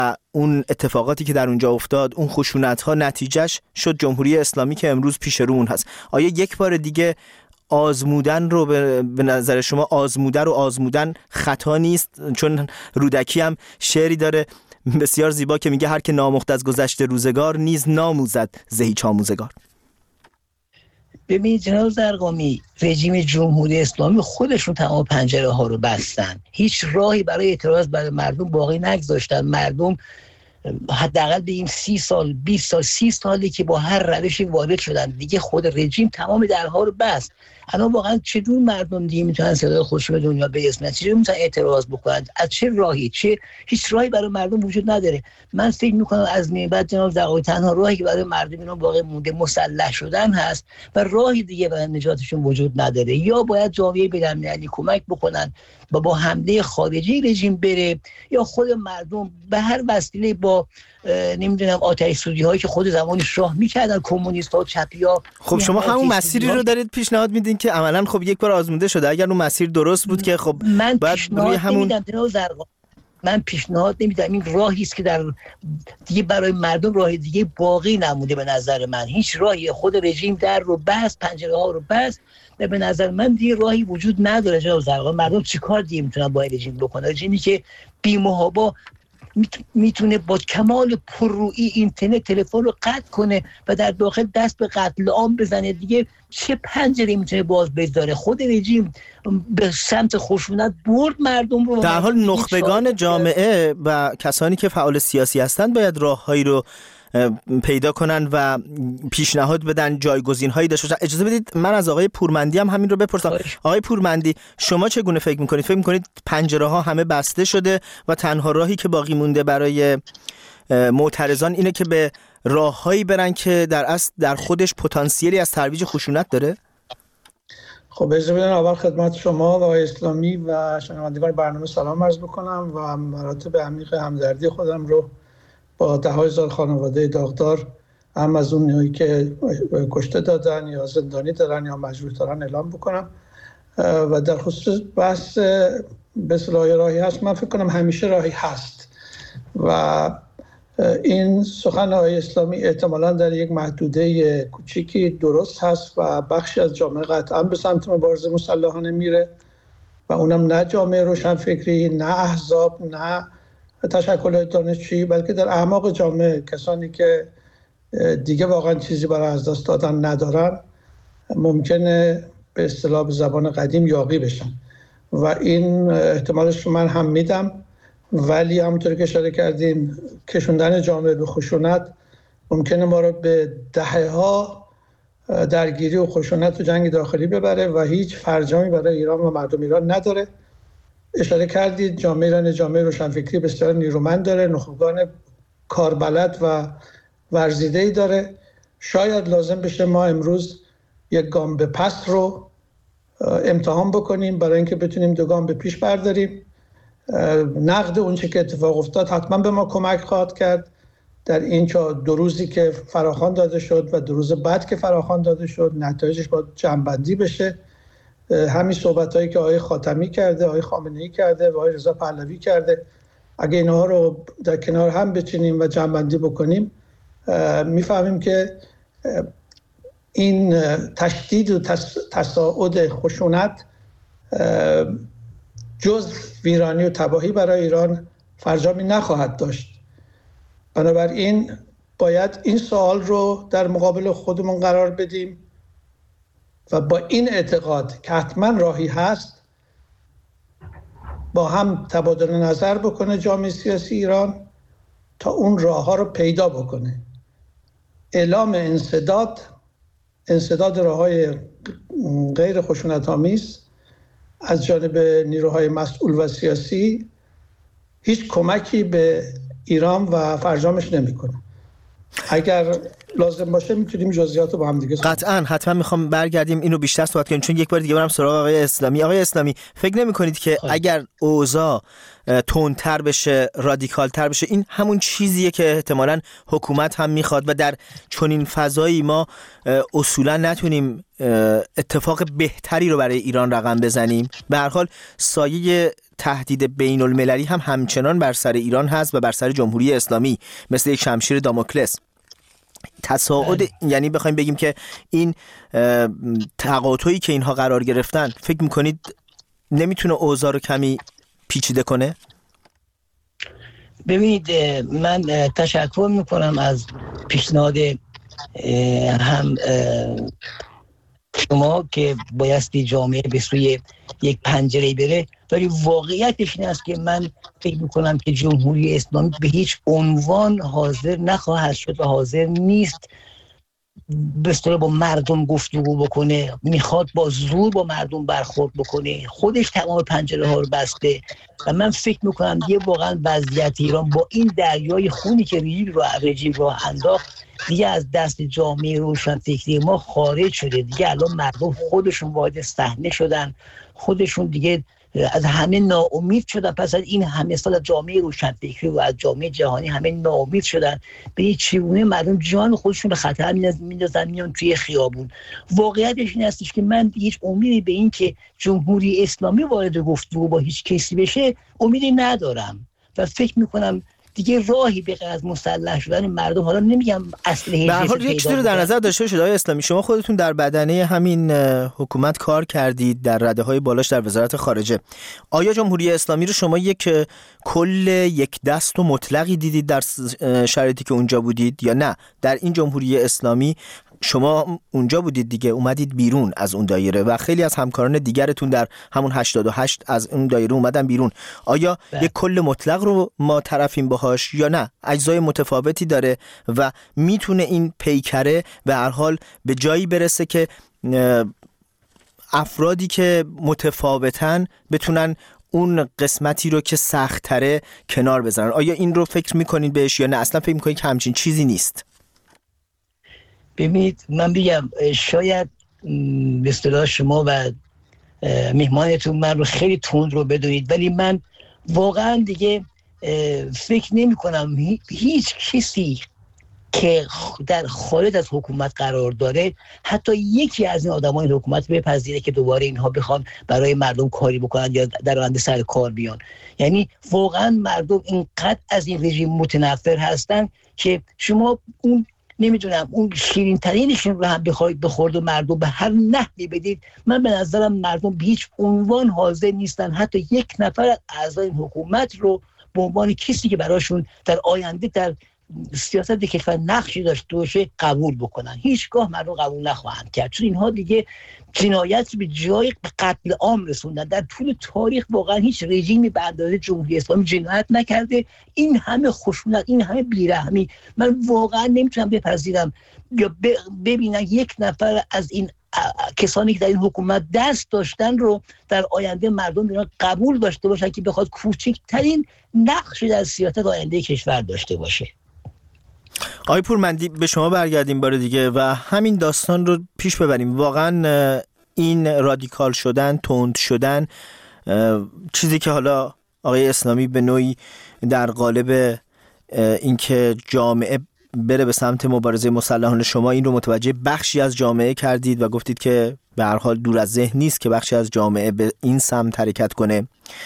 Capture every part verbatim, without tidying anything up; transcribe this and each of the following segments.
اون اتفاقاتی که در اونجا افتاد، اون خشونت‌ها، نتیجهش شد جمهوری اسلامی که امروز پیش رو اون هست. آیا یک بار دیگه آزمودن رو به نظر شما آزموده رو آزمودن خطا نیست؟ چون رودکی هم شعری داره بسیار زیبا که میگه هر که نامخت از گذشته روزگار نیز ناموزد ز هیچ آموزگار. ببینید جناب زرقامی، رژیم جمهوری اسلامی خودشون تمام پنجره ها رو بستن، هیچ راهی برای اعتراض برای مردم باقی نگذاشتن. مردم حداقل بگیم سی سال بیست سال سی سالی که با هر روشی وارد شدن، دیگه خود رژیم تمام درها رو بست. الان واقعا چطور مردم دیگه میتونن صدای خودشون به دنیا برسونن؟ چطور میتونن اعتراض بکنن؟ از چه راهی؟ چه هیچ راهی برای مردم وجود نداره. من فکر میکنم از این بعد جناب زرقامی تنها راهی که برای مردم اینا باقی مونده مسلح شدن هست و راهی دیگه برای نجاتشون وجود نداره. یا باید جامعه بین‌المللی کمک بکنن و با حمله خارجی رژیم بره، یا خود مردم به هر وسیله با نمیدونم آتش سوزی هایی که خود زمان شاه میکردن کمونیست ها چپی ها. خب شما همون مسیری رو دارید پیشنهاد میدین که عملا خب یک بار آزموده شده. اگر اون مسیر درست بود که خب من پیشنهاد همون... نمیدم زرقا. من پیشنهاد نمیدم. این راهی است که در دیگه برای مردم راه دیگه باقی نمونده. به نظر من هیچ راهی، خود رژیم در رو بست، پنجره ها رو بست، به نظر من دیگه راهی وجود نداره. جناب زرقامی، مردم چیکار دیگه میتونن با رژیم بکنن؟ رژیمی که بی‌محابا میتونه با کمال پررویی اینترنت تلفن رو قطع کنه و در داخل دست به قتل عام بزنه، دیگه چه پنجره میتونه باز بذاره؟ خود رژیم به سمت خشونت برد مردم رو. در حال نخبگان جامعه و کسانی که فعال سیاسی هستند باید راههایی رو پیدا کنن و پیشنهاد بدن، جایگزین‌هایی داشته باشن. اجازه بدید من از آقای پورمندی هم همین رو بپرسم. آقای پورمندی، شما چگونه فکر می‌کنید؟ فکر می‌کنید پنجره‌ها همه بسته شده و تنها راهی که باقی مونده برای معترضان اینه که به راههایی برن که در اصل در خودش پتانسیلی از ترویج خشونت داره؟ خب اجازه بدید اول خدمت شما و آقای اسلامی و شنوندگان برنامه سلام عرض بکنم و مراتب عمیق همدردی خودم رو با ده های هزار خانواده داغدار، هم از اونایی که کشته دادن یا زندانی دارن یا مجروح دارن، اعلام بکنم. و در خصوص بحث به اصطلاح راهی هست، من فکر کنم همیشه راهی هست و این سخن آقای اسلامی احتمالاً در یک محدوده کوچیکی درست هست و بخشی از جامعه قطعاً به سمت مبارزه مسلحانه میره و اونم نه جامعه روشنفکری، نه احزاب، نه تشکل دانشجویی، بلکه در اعماق جامعه کسانی که دیگه واقعا چیزی برای از دست دادن ندارن ممکنه به اصطلاح به زبان قدیم یاغی بشن و این احتمالش رو من هم میدم. ولی همونطوری که اشاره کردیم کشوندن جامعه به خشونت ممکنه ما رو به دهه‌ها درگیری و خشونت و جنگ داخلی ببره و هیچ فرجامی برای ایران و مردم ایران نداره. اشاره کردید جامعه ایران جامعه روشنفکری بسیار نیرومند داره، نخبگان کاربلد و ورزیده‌ای داره. شاید لازم بشه ما امروز یک گام به پس رو امتحان بکنیم برای اینکه بتونیم دو گام به پیش برداریم. نقد اون چه که اتفاق افتاد حتما به ما کمک خواهد کرد در این دو روزی که فراخوان داده شد و دو روز بعد که فراخوان داده شد نتایجش باید جمع‌بندی بشه. همین صحبتایی که آقای خاتمی کرده، آقای خامنه‌ای کرده و آقای رضا پهلوی کرده، اگه اینها رو در کنار هم بچینیم و جمع‌بندی بکنیم میفهمیم که این تشدید و تصاعد خشونت جز ویرانی و تباهی برای ایران فرجامی نخواهد داشت. بنابراین باید این سوال رو در مقابل خودمون قرار بدیم و با این اعتقاد که حتما راهی هست با هم تبادل نظر بکنه جامعه سیاسی ایران تا اون راه ها رو پیدا بکنه. اعلام انسداد انسداد راه های غیر خشونت آمیز از جانب نیروهای مسئول و سیاسی هیچ کمکی به ایران و فرجامش نمیکنه. اگر لازم باشه میتونیم جزئیات رو با هم دیگه قطعاً حتما میخوام برگردیم اینو بیشتر صحبت کنیم، چون یک بار دیگه برم سراغ آقای اسلامی. آقای اسلامی، فکر نمی‌کنید که خواهد. اگر اوضاع تندتر بشه، رادیکالتر بشه، این همون چیزیه که احتمالاً حکومت هم میخواد و در چنین فضایی ما اصولاً نتونیم اتفاق بهتری رو برای ایران رقم بزنیم؟ به هر حال سایه تهدید بین المللی هم همچنان بر سر ایران هست و بر سر جمهوری اسلامی مثل یک شمشیر داموکلس. تصاعد یعنی بخوایم بگیم که این تقاطعی که اینها قرار گرفتن، فکر میکنید نمیتونه اوضاع رو کمی پیچیده کنه؟ ببینید من تشکر میکنم از پیشنهاد هم شما که بایستی جامعه به سوی یک پنجره بره، ولی واقعیتش این است که من فکر میکنم که جمهوری اسلامی به هیچ عنوان حاضر نخواهد شد و حاضر نیست به اصطلاح با مردم گفتگو بکنه، میخواد با زور با مردم برخورد بکنه، خودش تمام پنجره ها رو بسته و من فکر میکنم دیگه واقعا وضعیت ایران با این دریای خونی که رژیم رو رژیم رو انداخت دیگه از دست جامعه روشنفکری ما خارج شده. دیگه الان مردم خودشون وارد صحنه شدن، خودشون دیگه از همه ناامید شدن. پس از این همه سال از جامعه روشنفکری و از جامعه جهانی همه ناامید شدن. به چگونه مردم جان خودشون به خطر میندازن، میان توی خیابون. واقعیتش این هستش که من هیچ امیدی به این که جمهوری اسلامی وارد گفتگو با هیچ کسی بشه امیدی ندارم و فکر میکنم دیگه راهی به غیر از مسلح شدن مردم، حالا نمیگم اسلحه، به هر حال یک چیزی رو در نظر داشته باشید آقای اسلامی، شما خودتون در بدنه همین حکومت کار کردید، در رده‌های بالاش در وزارت خارجه. آیا جمهوری اسلامی رو شما یک کل یک دست و مطلقی دیدید در شرایطی که اونجا بودید یا نه؟ در این جمهوری اسلامی شما اونجا بودید دیگه، اومدید بیرون از اون دایره و خیلی از همکاران دیگرتون در همون هشتاد و هشت از اون دایره اومدن بیرون. آیا بله. یک کل مطلق رو ما طرفیم باهاش یا نه؟ اجزای متفاوتی داره و میتونه این پیکره به هر حال به جایی برسه که افرادی که متفاوتن بتونن اون قسمتی رو که سخت‌تره کنار بذارن. آیا این رو فکر میکنید بهش یا نه اصلا فکر میکنید که همچین چیزی نیست؟ ببینید من بگم شاید به اصطلاح شما و مهمانتون من رو خیلی تند رو بدونید، ولی من واقعا دیگه فکر نمی کنم هیچ کسی که در خارج از حکومت قرار داره حتی یکی از این آدمای حکومت بپذیره که دوباره اینها بخوان برای مردم کاری بکنن یا در آینده سر کار بیان. یعنی واقعا مردم اینقدر از این رژیم متنفر هستن که شما اون نمیدونم اون شیرین ترینشون رو هم بخواید بخورد و مردم به هر نحوی بدید، من به نظرم مردم به هیچ عنوان حاضر نیستن حتی یک نفر از اعضای حکومت رو به عنوان کسی که براشون در آینده در سیاست کشور نقشی داشته باشه قبول بکنن. هیچگاه مردم قبول نخواهند کرد، چون اینها دیگه جنایت به جای قتل عام رسوندن. در طول تاریخ واقعا هیچ رژیمی به اندازه جمهوری اسلامی جنایت نکرده. این همه خشونت، این همه بیرحمی، من واقعا نمیتونم بپذیرم یا ببینم یک نفر از این کسانی که در این حکومت دست داشتن رو در آینده مردم ایران قبول داشته باشن که بخواد کوچکترین نقشی در سیاست آینده کشور داشته باشه. آقای پورمندی به شما برگردیم بار دیگه و همین داستان رو پیش ببریم. واقعا این رادیکال شدن، تند شدن، چیزی که حالا آقای اسلامی به نوعی در قالب اینکه جامعه بره به سمت مبارزه مسلحانه، شما این رو متوجه بخشی از جامعه کردید و گفتید که به هر حال دور از ذهن نیست که بخشی از جامعه به این سمت حرکت کنه.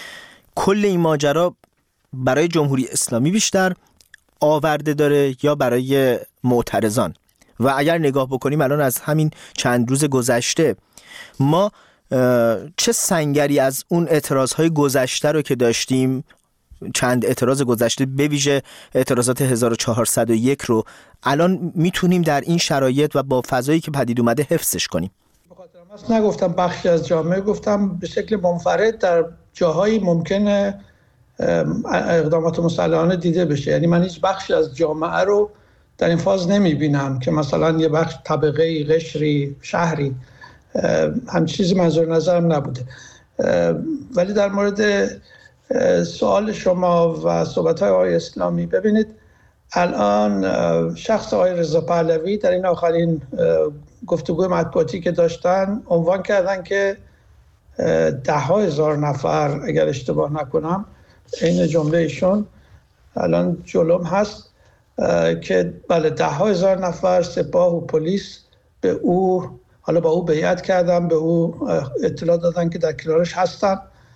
کل این ماجرا برای جمهوری اسلامی بیشتر آورده داره یا برای معترضان؟ و اگر نگاه بکنیم الان از همین چند روز گذشته ما چه سنگری از اون اعتراضهای گذشته رو که داشتیم، چند اعتراض گذشته به ویژه اعتراضات هزار و چهارصد و یک رو الان میتونیم در این شرایط و با فضایی که پدید اومده حفظش کنیم؟ بخاطر نگفتم بخشی از جامعه، گفتم به شکل منفرد در جاهایی ممکنه اقدامات مسلحانه دیده بشه. یعنی من هیچ بخشی از جامعه رو در این فاز نمیبینم که مثلا یه بخش طبقه‌ای، قشری، شهری، هم چیزی منظور نظرم نبوده. ولی در مورد سوال شما و صحبت‌های آقای اسلامی، ببینید الان شخص آقای رضا پهلوی در این آخرین گفتگوی مطبوعاتی که داشتن عنوان کردن که ده ها هزار نفر، اگر اشتباه نکنم این جمله ایشون الان جلوم هست، که بله ده ها هزار نفر سپاه و پلیس به او، حالا با او بیعت کردن، به او اطلاع دادن که در کنارش هستن.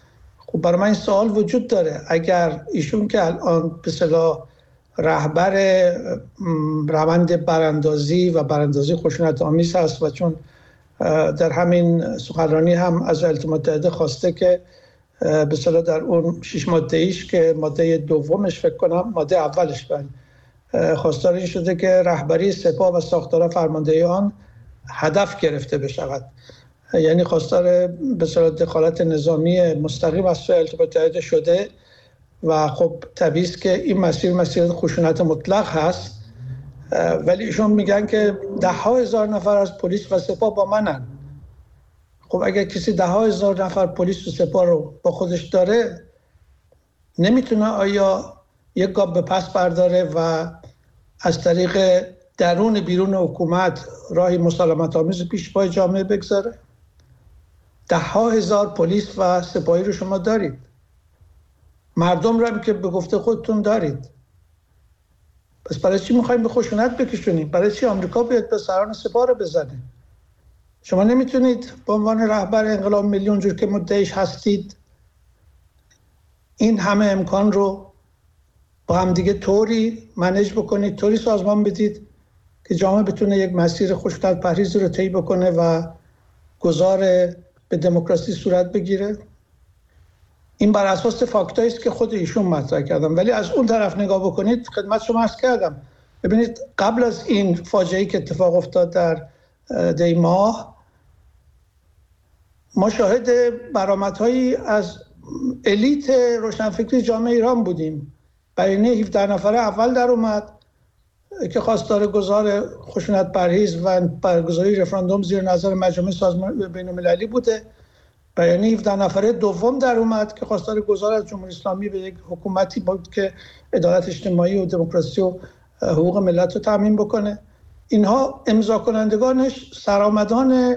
خب برای من این سوال وجود داره، اگر ایشون که الان به اصطلاح رهبر روند براندازی و براندازی خشونت آمیز هست و چون در همین سخنرانی هم از ایالات متحده خواسته که به اصطلاح در اون شش ماده ایش که ماده دومش فکر کنم ماده اولش بند خواستار این شده که رهبری سپاه و ساختار فرماندهی آن هدف گرفته بشود، یعنی خواستار به اصطلاح دخالت نظامی مستقیم از سوی ایالات متحده شده و خب طبیعی است که این مسیر مسیر خشونت مطلق هست. ولی ایشون میگن که ده ها هزار نفر از پلیس و سپاه با منن. خب اگر کسی ده ها هزار نفر پلیس و سپاه رو با خودش داره، نمیتونه آیا یک گام به پس برداره و از طریق درون بیرون حکومت راهی مسالمت آمیز پیش پای جامعه بگذاره؟ ده ها هزار پلیس و سپاهی رو شما دارید، مردم رو هم که به گفته خودتون دارید، پس برای چی میخوایم به خشونت بکشونیم؟ برای چی آمریکا بیاد به سران سپاه رو بزنه؟ شما نمیتونید به عنوان رهبر انقلاب ملی اونجور که مدعیش هستید این همه امکان رو با هم دیگه طوری منیج بکنید، طوری سازمان بدید که جامعه بتونه یک مسیر خشونت پرهیز رو طی بکنه و گذار به دموکراسی صورت بگیره؟ این بر اساس فاکتایی است که خود ایشون مطرح کردم. ولی از اون طرف نگاه بکنید، خدمت شما عرض کردم، ببینید قبل از این فاجعه‌ای که اتفاق افتاد در دی ماه، ما شاهد برآمدهایی از الیت روشنفکری جامعه ایران بودیم. بیانیه هفده نفره اول در اومد که خواستار گذار خشونت پرهیز و برگزاری رفراندوم زیر نظر مجامع سازمان بین‌المللی بوده. بیانیه هفده نفره دوم در اومد که خواستار گذار از جمهوری اسلامی به یک حکومتی بود که عدالت اجتماعی و دموکراسی و حقوق ملت رو تامین بکنه. اینها امضا کنندگانش سرآمدان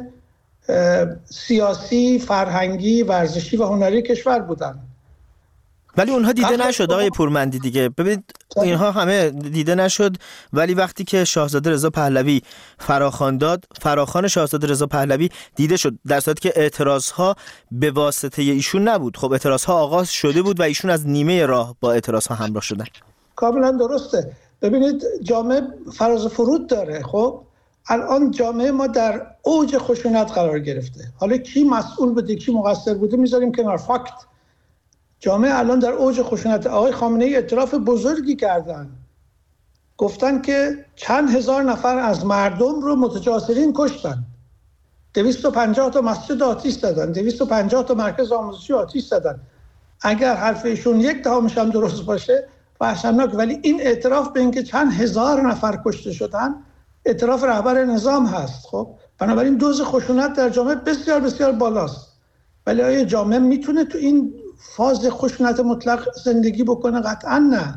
سیاسی، فرهنگی، ورزشی و هنری کشور بودن. ولی اونها دیده نشد آقای پورمندی دیگه. ببینید اینها همه دیده نشد، ولی وقتی که شاهزاده رضا پهلوی فراخوان داد، فراخوان شاهزاده رضا پهلوی دیده شد، در صورتی که اعتراضها به واسطه ایشون نبود. خب اعتراضها آغاز شده بود و ایشون از نیمه راه با اعتراضها همراه شدن. کاملا درسته. ببینید جامعه فراز و فرود داره. خب الان جامعه ما در اوج خشونت قرار گرفته. حالا کی مسئول بوده کی مقصر بوده میذاریم کنار. فاکت جامعه الان در اوج خشونت. آقای خامنه‌ای اعتراف بزرگی کردن، گفتن که چند هزار نفر از مردم رو متجاسرین کشتن، دویست و پنجاه تا مسجد آتش زدن، دویست و پنجاه تا مرکز آموزشی آتش زدن. اگر حرف ایشون یک دهمش هم درست باشه وحشتناک، ولی این اعتراف به اینکه چند هزار نفر کشته شدن اعتراف رهبر نظام هست. خب بنابراین دوز خشونت در جامعه بسیار بسیار بالاست. ولی آیا جامعه میتونه تو این فاز خشونت مطلق زندگی بکنه؟ قطعا نه.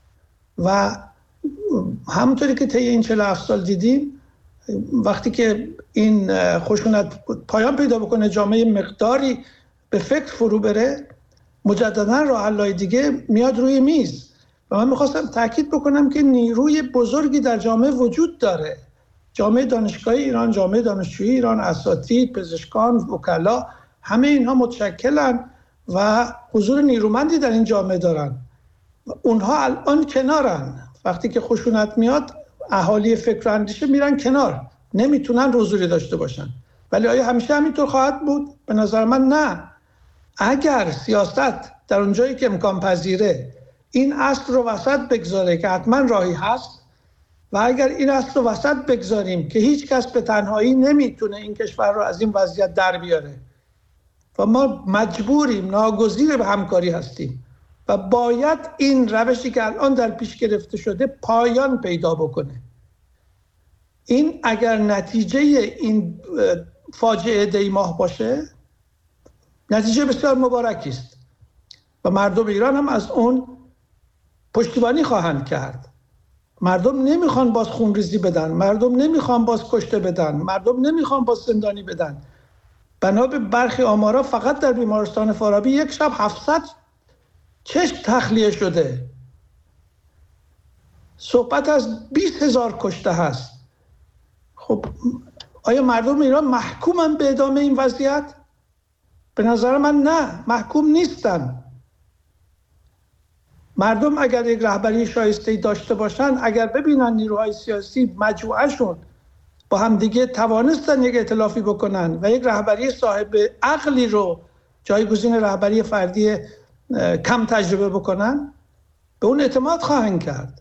و همونطوری که طی این چهل و هفت سال دیدیم، وقتی که این خشونت پایان پیدا بکنه، جامعه مقداری به فکر فرو بره، مجددا راه حل‌های دیگه میاد روی میز. و من میخواستم تاکید بکنم که نیروی بزرگی در جامعه وجود داره. جامعه دانشگاهی ایران، جامعه دانشجویی ایران، اساتید، پزشکان، وکلا، همه اینها متشکلن و حضور نیرومندی در این جامعه دارن. اونها الان کنارن. وقتی که خشونت میاد، اهالی فکر و اندیشه میرن کنار، نمیتونن حضوری داشته باشن. ولی آیا همیشه همینطور خواهد بود؟ به نظر من نه. اگر سیاست در اونجایی که امکان پذیره این اصل رو وسط بگذاره که حتما راهی هست، و اگر این اصل رو وسط بگذاریم که هیچ کس به تنهایی نمیتونه این کشور رو از این وضعیت در بیاره و ما مجبوریم، ناگزیر به همکاری هستیم و باید این روشی که الان در پیش گرفته شده پایان پیدا بکنه. این اگر نتیجه این فاجعه دی ماه باشه، نتیجه بسیار مبارکی است و مردم ایران هم از اون پشتیبانی خواهند کرد. مردم نمیخوان باز خونریزی بدن، مردم نمیخوان باز کشته بدن، مردم نمیخوان باز زندانی بدن. بنا به برخی آمارا فقط در بیمارستان فارابی یک شب هفتصد چشم تخلیه شده. صحبت از بیست هزار کشته هست. خب آیا مردم ایران محکومن به ادامه این وضعیت؟ به نظر من نه، محکوم نیستن. مردم اگر یک رهبری شایسته‌ای داشته باشن، اگر ببینن نیروهای سیاسی مجموعه‌شون با هم دیگه توانستن یک ائتلافی بکنن و یک رهبری صاحب عقلی رو جایگزین رهبری فردی کم تجربه بکنن، به اون اعتماد خواهند کرد.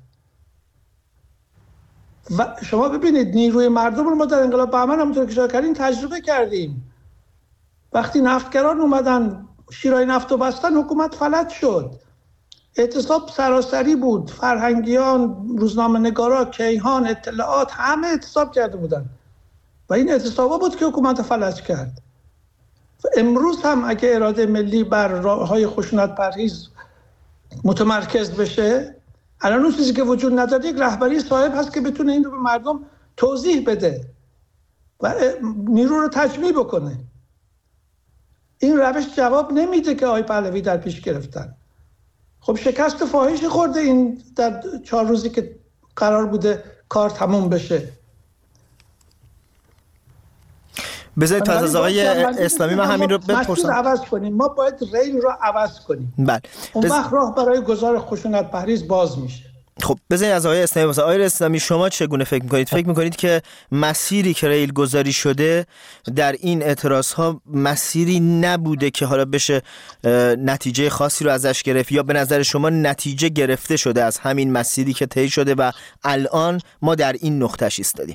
و شما ببینید نیروی مردم رو ما در انقلاب بهمن همونطور که اشاره کردین تجربه کردیم. وقتی نفتگران اومدن شیرای نفت و بستن، حکومت فلج شد. اعتصاب سراسری بود، فرهنگیان، روزنامه نگارا، کیهان، اطلاعات، همه اعتصاب کرده بودن و این اعتصابا بود که حکومت فلج کرد. امروز هم اگه اراده ملی بر راههای خشونت پرهیز متمرکز بشه، الان اون چیزی که وجود نداره یک رهبری صاحب هست که بتونه این رو به مردم توضیح بده و نیرو رو تجمیع بکنه. این روش جواب نمیده که آقای پهلوی در پیش گرفتن. خب شکست فاحشی خورده این در چهار روزی که قرار بوده کار تموم بشه. بذارید تا از آقای اسلامی من همین رو بپرسم. عوض کنیم، ما باید ریل رو عوض کنیم. بله. اون بز... وقت راه برای گذار خشونت پرهیز باز میشه. خب بذارید از آقای اسلامی واسه آقای اسلامی شما چگونه فکر میکنید؟ فکر میکنید که مسیری که ریل گذاری شده در این اعتراض ها مسیری نبوده که حالا بشه نتیجه خاصی رو ازش گرفت، یا به نظر شما نتیجه گرفته شده از همین مسیری که طی شده و الان ما در این نقطه‌اش ایستادیم؟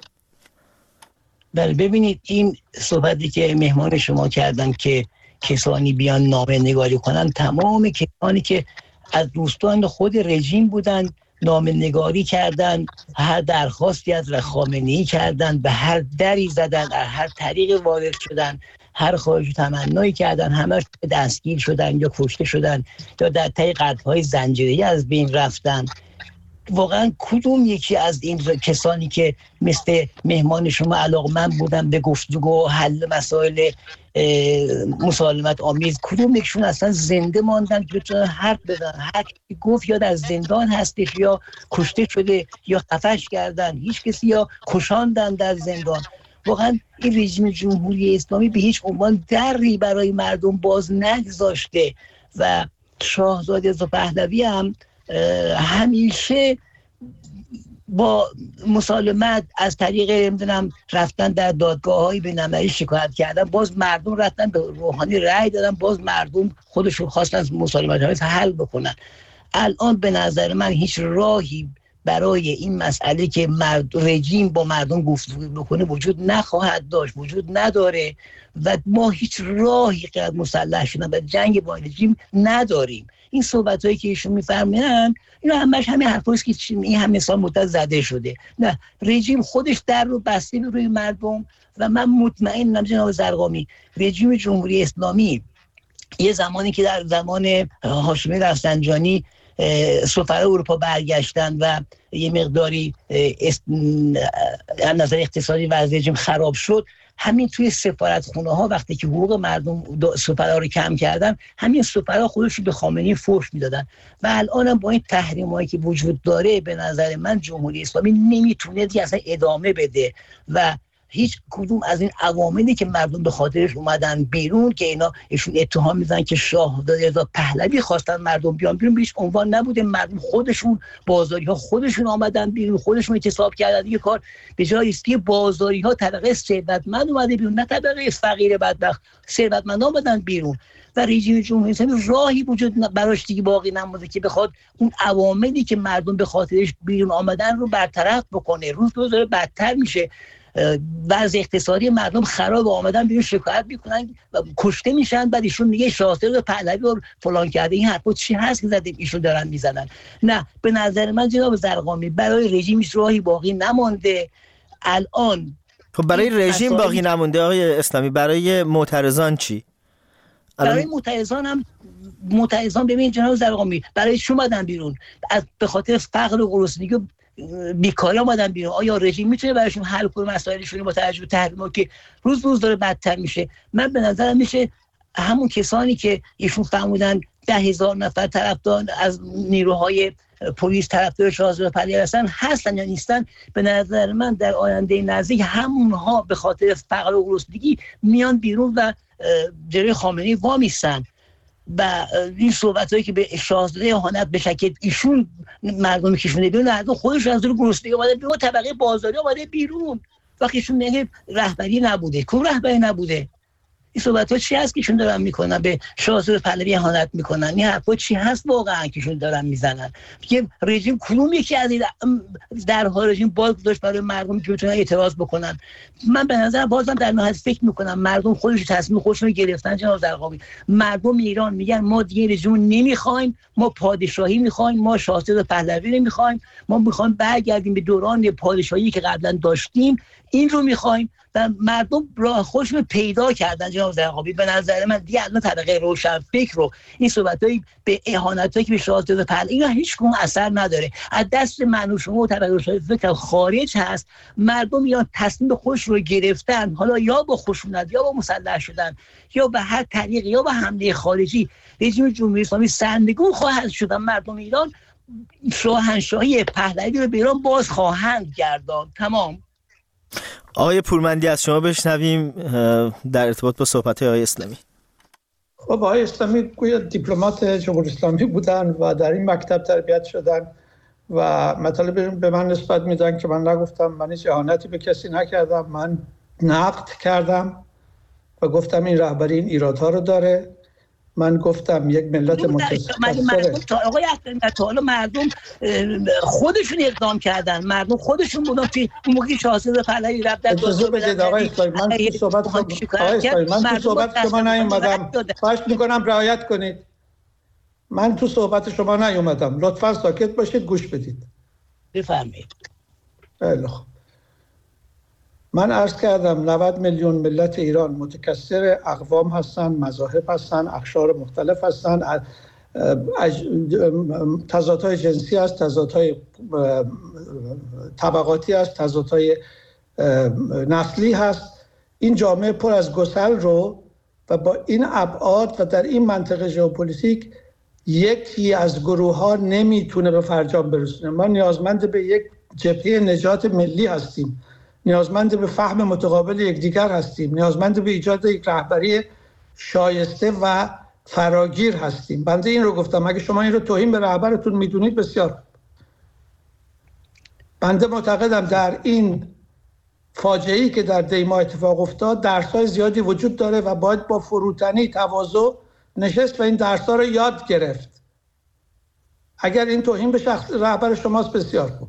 بله ببینید، این صحبتی که مهمان شما کردن که کسانی بیان نامه نگاری کنن، تمام کسانی که از دوستان خود رژیم بودن نامه نگاری کردن، هر درخواستی از خامنه‌ای کردن، به هر دری زدن، در هر طریق وارد شدن، هر خواهش تمنایی کردن، همه دستگیر شدن یا کشته شدن یا در طی قتل‌های زنجیره‌ای از بین رفتن. واقعا کدوم یکی از این کسانی که مثل مهمان شما علاقمند بودن به گفتگو و حل مسائل مسالمت آمیز، کدوم یکشون اصلا زنده ماندن که بتونن حرف بزنن؟ هر کی گفت یا در زندان هستش یا کشته شده یا خفش کردن، هیچ کسی یا کشاندن در زندان. واقعا این رژیم جمهوری اسلامی به هیچ عنوان دری برای مردم باز نگذاشته و شاهزاده رضا پهلوی هم همیشه با مسالمت از طریق نمیدونم رفتن در دادگاه‌های بین‌المللی شکایت کردن، باز مردم رفتن به روحانی رأی دادن، باز مردم خودشون خواستن از مسالمت حل بکنن. الان به نظر من هیچ راهی برای این مسئله که مرد رژیم با مردم گفتگو بکنه وجود نخواهد داشت، وجود نداره و ما هیچ راهی غیر مسلح شدن و جنگ با رژیم نداریم. این صحبتایی که ایشون میفرمایند اینا همش همین حرفاست که این همه سال مدت زده شده. نه، رژیم خودش در رو بسته روی مردم و من مطمئنم جناب زرقامی رژیم جمهوری اسلامی یه زمانی که در زمان هاشمی رفسنجانی سفرای اروپا برگشتن و یه مقداری از نظر اقتصادی وضع رژیم خراب شد، همین توی سفارتخونه ها وقتی که حقوق مردم سفرا رو کم کردن، همین سفرا خودشون به خامنه‌ای فحش میدادن و الان هم با این تحریمایی که وجود داره به نظر من جمهوری اسلامی نمیتونه دیگه اصلا ادامه بده و هیچ کدوم از این عواملی که مردم به خاطرش اومدن بیرون که اینا ایشون اتهام میزنن که شاهزاده رضا پهلوی خواستن مردم بیان بیرون، بهش عنوان نبوده. مردم خودشون بازاری ها خودشون آمدن بیرون، خودشون اعتصاب کردن. دیگه کار به جای است که بازاری ها طبقه ثروتمند اومده بیرون، نه طبقه فقیر بدبخت. ثروتمند آمدن بیرون و رژیم جمهوری اسلامی راهی وجود براش دیگه باقی نمونده که بخواد اون عواملی که مردم به خاطرش بیرون آمدن رو برطرف بکنه. روز به روز داره بدتر میشه. وضع اقتصادی مردم خراب، آمدن بیرون شکایت میکنن و کشته میشن، بعد ایشون میگه شاهزاده پهلوی رو فلان کرده. این حرفا چی هست که زدیم ایشون دارن میزنن؟ نه، به نظر من جناب زرقامی برای رژیمش راهی باقی نمونده الان. خب برای رژیم باقی نمونده آقای اسلامی، برای معترضان چی؟ برای معترضان هم معترضان ببین جناب زرقامی برای شما اومدن بیرون از به خاطر فقر و گرسنگی و بیکاری اومدن بیرون. آیا رژیم میتونه براشون حل کنه مسائلشون با توجه به تحریما که روز روز داره بدتر میشه؟ من به نظرم میشه همون کسانی که ایشون فرمودن ده هزار نفر طرفدار از نیروهای پلیس طرفدار شاهزاده پهلوی هستن هستن یا نیستن، به نظر من در آینده نزدیک همونها به خاطر فقر و گرسنگی میان بیرون و جلوی خامنه‌ای وامیستن. و این صحبتایی که به شاهزاده اهانت به شکل ایشون مردم کشونده بیرون، مردم خودش از دور گرسنگی اومده بیرون، طبقه بازاری اومده بیرون. وقتی ایشون میگه رهبری نبوده، کو رهبری نبوده؟ این صحبت‌ها چی هست که ایشون دارن میکنن؟ به شاهزاده پهلوی اهانت میکنن. این حرفا چی هست واقعا که ایشون دارن میزنن؟ میگه رژیم کدوم یکی از این درها رژیم باز داشت برای مردم که بتونن اعتراض بکنن؟ من به نظر بازم در نهایت فکر میکنم مردم خودش تصمیم خودشون رو گرفتن. جناب زرقاوی، مردم ایران میگن ما دیگه رژیم نمیخوایم، ما پادشاهی میخوایم، ما شاهزاده پهلوی نمیخوایم، ما میخوایم برگردیم به دوران پادشاهی که قبلا داشتیم، این رو میخوایم. و مردم راه خودشون پیدا کردن. جناب زرقاوی، به نظر من دیگه الان طبقه روشن فکر رو این صحبتایی به اهانتایی که به شاهزاده پهلوی اینا هیچ کدوم اثر نداره. از دست من و شما و طبقه روشن فکر خارج هست. مردم یا تصمیم خودش رو گرفتن، حالا یا با خشونت یا با مسلح شدن یا به هر طریق یا با حمله خارجی رژیم جمهوری اسلامی سرنگون خواهد شد. مردم ایران شاهنشاهی پهلوی رو به ایران باز خواهند گرداند. تمام. آقای پورمندی، از شما بشنویم در ارتباط با صحبت‌های آقای اسلامی. خب آقای اسلامی گویا دیپلمات جمهوری اسلامی بودن و در این مکتب تربیت شدن و مطالب به من نسبت میدن که من نگفتم. من هیچ اهانتی به کسی نکردم. من نقد کردم و گفتم این رهبری این ایرادها رو داره. من گفتم یک ملت متکثر. آقای اکبر، تا حالا مردم خودشون اقدام کردن، مردم خودشون بودن که اون موقعی شاهزاده پهلوی رفت در اجازه بدید آقای اسلامی، من تو صحبت آقای اسلامی من تو صحبت شما نیومدم. خواهش میکنم رعایت کنید. من تو صحبت شما نیومدم. لطفاً ساکت باشید، گوش بدید. بفرمایید. خیلی خوب. من عرض کردم نود میلیون ملت ایران متکثر اقوام هستن، مذاهب هستن، اقشار مختلف هستن، تضادهای جنسی هست، تضادهای طبقاتی هست، تضادهای نسلی هست. این جامعه پر از گسل رو و با این ابعاد و در این منطقه ژئوپلیتیک یکی از گروه ها نمیتونه به فرجام برسونه. ما نیازمند به یک جبهه نجات ملی هستیم، نیازمند به فهم متقابل یکدیگر هستیم، نیازمند به ایجاد یک رهبری شایسته و فراگیر هستیم. بنده این رو گفتم. اگه شما این رو توهین به رهبرتون میدونید بسیار. بنده معتقدم در این فاجعه‌ای که در دیما اتفاق افتاد درس‌های زیادی وجود داره و باید با فروتنی تواضع نشست و این درس‌ها رو یاد گرفت. اگر این توهین به شخص رهبر شماست بسیار خوب.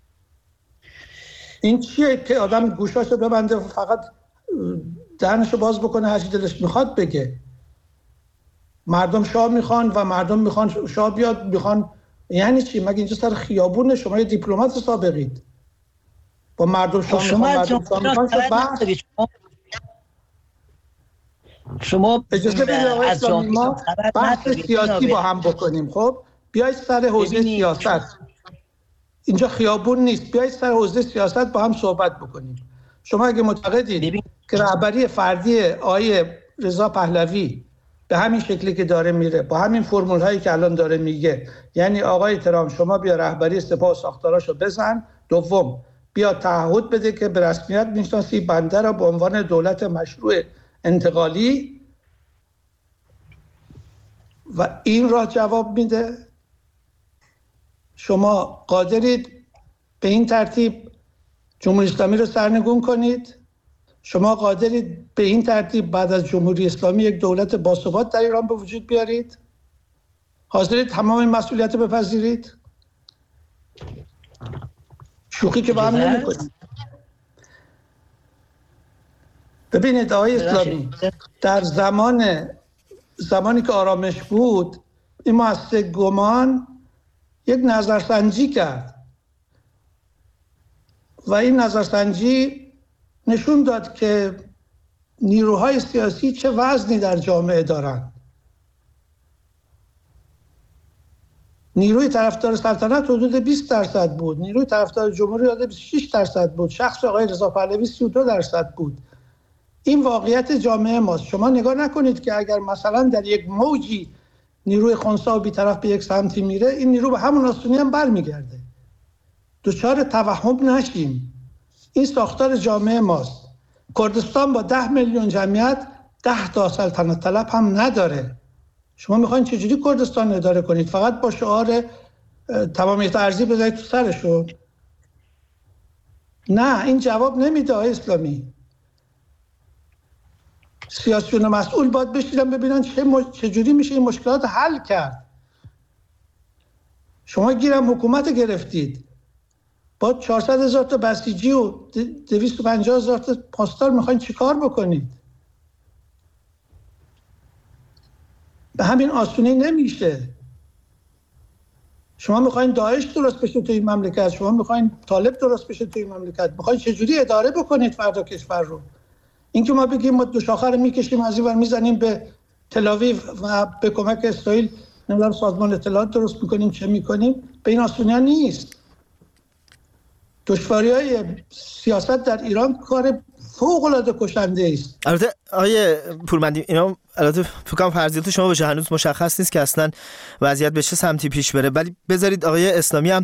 این چیه که آدم گوشاشو ببنده و فقط دهنشو باز بکنه هر چی دلش میخواد بگه؟ مردم شاه میخوان و مردم میخوان شاه بیاد. میخوان یعنی چی؟ مگه اینجا سر خیابونه؟ شما یه دیپلمات سابقید. با مردم شاه میخوان، مردم شاه میخوان شد بحث. شما اجازه بدید آقای اسلامی ما بحث سیاسی با هم بکنیم. خب بیایید سر حوزه سیاست. اینجا خیابون نیست. بیایید سر حوزه سیاست با هم صحبت بکنیم. شما اگه معتقدید که رهبری فردی آقای رضا پهلوی به همین شکلی که داره میره، با همین فرمول هایی که الان داره میگه، یعنی آقای ترام شما بیا رهبری سپاه و ساختاراشو بزن. دوم، بیا تعهد بده که به رسمیت میشناسی بنده را به عنوان دولت مشروع انتقالی، و این را جواب میده. شما قادرید به این ترتیب جمهوری اسلامی رو سرنگون کنید؟ شما قادرید به این ترتیب بعد از جمهوری اسلامی یک دولت باثبات در ایران به وجود بیارید؟ حاضرید تمام این مسئولیت رو بپذیرید؟ شوخی که با هم نمی‌کنید. ببینید آقای اسلامی، در زمان زمانی که آرامش بود این مؤسسه گمان یک نظرسنجی کرد و این نظرسنجی نشون داد که نیروهای سیاسی چه وزنی در جامعه دارند. نیروی طرفدار سلطنت حدود بیست درصد بود، نیروی طرفدار جمهوری حدود بیست و شش درصد بود، شخص آقای رضا پهلوی سی و دو درصد بود. این واقعیت جامعه ماست. شما نگاه نکنید که اگر مثلا در یک موجی نیروی خنثی و بی‌طرف به یک سمتی میره، این نیرو به همون آسونی هم برمیگرده. دچار توهم نشیم. این ساختار جامعه ماست. کردستان با ده میلیون جمعیت ده تا سلطنت طلب هم نداره. شما میخواین چجوری کردستان اداره کنید؟ فقط با شعار تمامیت ارضی بذارید تو سرشون؟ نه، این جواب نمیده آقای اسلامی. سیاسیون مسئول باید بشینن ببینن چه مج... چجوری میشه این مشکلات حل کرد. شما گیرم حکومت گرفتید با چهارصد هزار تا بسیجی و دویست و پنجاه هزار تا پاسدار میخواین چیکار بکنید؟ به همین آسونی نمیشه. شما میخواین داعش درست بشه توی این مملکت، شما میخواین طالب درست بشه توی این مملکت، میخواین چجوری اداره بکنید فردا کشور رو؟ اینکه ما بگیم ما دو شاخه رو میکشیم از این ور میزنیم به تل‌آویو و به کمک اسرائیل نمیدونم سازمان اطلاعات درست میکنیم چه میکنیم، به این آسونی نیست. دشواری‌های سیاست در ایران کار فوق‌العاده کشنده است. البته آیه پورمندی اینا البته فکر کنم فرضیات شما بشه هنوز مشخص نیست که اصلا وضعیت به چه سمتی پیش بره، ولی بذارید آقای اسلامی هم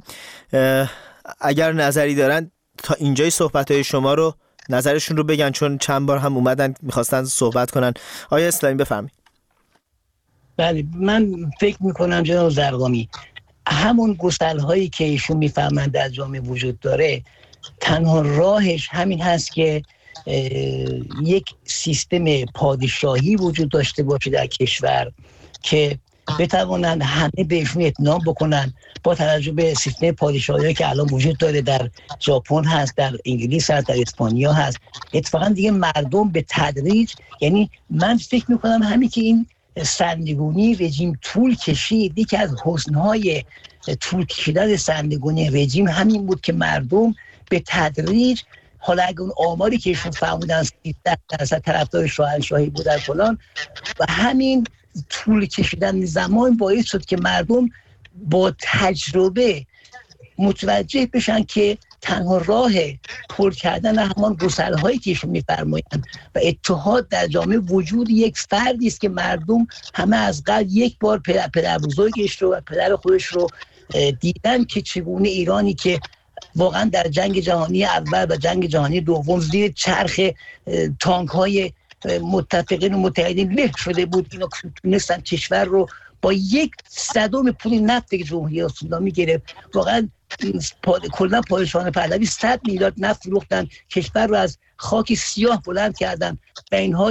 اگر نظری دارن تا اینجای صحبت‌های شما رو نظرشون رو بگن، چون چند بار هم اومدن می‌خواستن صحبت کنن. آقای اسلامی بفرمایید. بله، من فکر می‌کنم جناب زرقامی همون گسل‌هایی که ایشون می‌فهمند در جامعه وجود داره، تنها راهش همین هست که یک سیستم پادشاهی وجود داشته باشه در کشور که بتوانند همه بهشون اطمینان بکنن، با توجه به سیستم پادشاهی که الان وجود داره در ژاپن هست، در انگلیس هست، در اسپانیا هست. اتفاقا دیگه مردم به تدریج، یعنی من فکر میکنم همین که این سرنگونی رژیم طول کشید، یکی از حسنهای طول کشیدن سرنگونی رژیم همین بود که مردم به تدریج، حالا اگه اون آماری که ایشون فرمودن سیزده درصد طرفدار شاهنشاهی بودن فلان، و همین طول کشیدن زمان باعث شد که مردم با تجربه متوجه بشن که تنها راه پر کردن همان گسل‌هایی که ایشون می‌فرمایند و اتحاد در جامعه وجود یک فردی است که مردم همه از قبل یک بار پدر, پدر بزرگش رو و پدر خودش رو دیدن که چگونه ایرانی که واقعا در جنگ جهانی اول و جنگ جهانی دوم زیر چرخ تانک های متفقین و متحدین له شده بود، اینا تونستن کشور رو با یک صدم پول نفت که جمهوری اسلامی گرفت، واقعا کلا پادشاهان پهلوی صد میلیارد نفت فروختن، کشور رو از خاک سیاه بلند کردن و اینها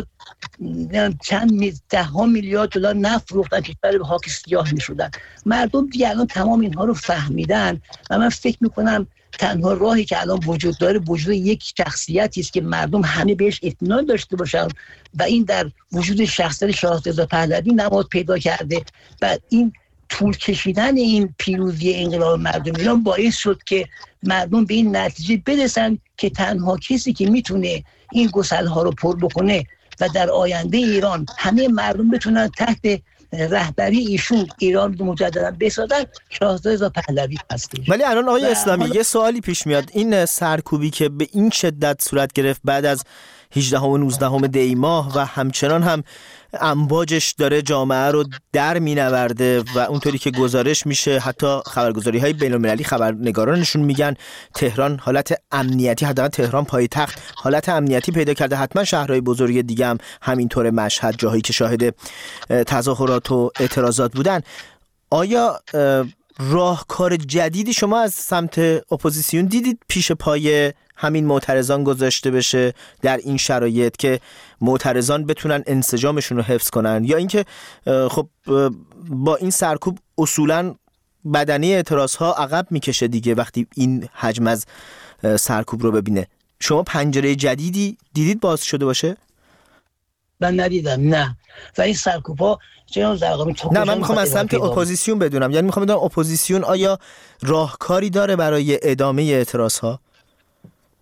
چند ده ها میلیارد دلار نفت فروختن، کشور به خاک سیاه میشدن. مردم دیگه الان تمام اینها رو فهمیدن و من فکر میکنم تنها راهی که الان وجود داره وجود یک شخصیتی است که مردم همه بهش اطمینان داشته باشن و این در وجود شخصیت شاه رضا پهلوی نماد پیدا کرده و این طول کشیدن این پیروزی انقلاب مردم ایران باعث شد که مردم به این نتیجه برسن که تنها کسی که میتونه این گسل‌ها رو پر بکنه و در آینده ایران همه مردم بتونن تحت رهبری ایشون ایران رو مجددا بسازن، شاهزاده رضا پهلوی هستش. ولی الان آقای اسلامی حالا... یه سوالی پیش میاد، این سرکوبی که به این شدت صورت گرفت بعد از هجدهم و نوزدهم دی ماه و همچنان هم امواجش داره جامعه رو در مینورده و اونطوری که گزارش میشه حتی خبرگزاری های بین المللی خبرنگارانشون میگن تهران حالت امنیتی، حداقل تهران پایتخت حالت امنیتی پیدا کرده، حتما شهرهای بزرگ دیگه هم همینطوره، مشهد، جاهایی که شاهد تظاهرات و اعتراضات بودن. آیا راهکار جدیدی شما از سمت اپوزیسیون دیدید پیش پای همین معترضان گذاشته بشه در این شرایط که معترضان بتونن انسجامشون رو حفظ کنن، یا اینکه خب با این سرکوب اصولاً بدنی اعتراضها عقب میکشه دیگه وقتی این حجم از سرکوب رو ببینه؟ شما پنجره جدیدی دیدید باز شده باشه؟ من ندیدم، نه. و این سرکوب‌ها جناب زرقامی نه، من میخوام از سمت اپوزیسیون بدونم، یعنی میخوام بدونم اپوزیسیون آیا راهکاری داره برای ادامه اعتراضها؟